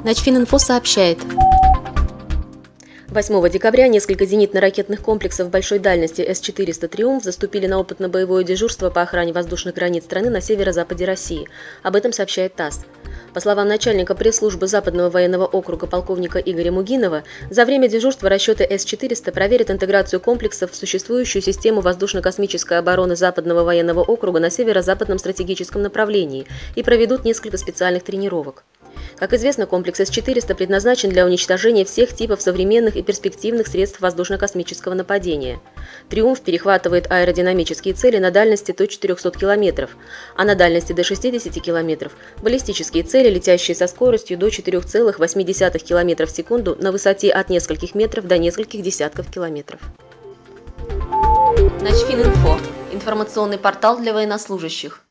Начфининфо сообщает. 8 декабря несколько зенитно-ракетных комплексов большой дальности С-400 «Триумф» заступили на опытно-боевое дежурство по охране воздушных границ страны на северо-западе России. Об этом сообщает ТАСС. По словам начальника пресс-службы Западного военного округа полковника Игоря Мугинова, за время дежурства расчеты С-400 проверят интеграцию комплексов в существующую систему воздушно-космической обороны Западного военного округа на северо-западном стратегическом направлении и проведут несколько специальных тренировок. Как известно, комплекс С-400 предназначен для уничтожения всех типов современных и перспективных средств воздушно-космического нападения. «Триумф» перехватывает аэродинамические цели на дальности до 400 км, а на дальности до 60 км – баллистические цели, летящие со скоростью до 4,8 км в секунду на высоте от нескольких метров до нескольких десятков километров. Начфининфо – информационный портал для военнослужащих.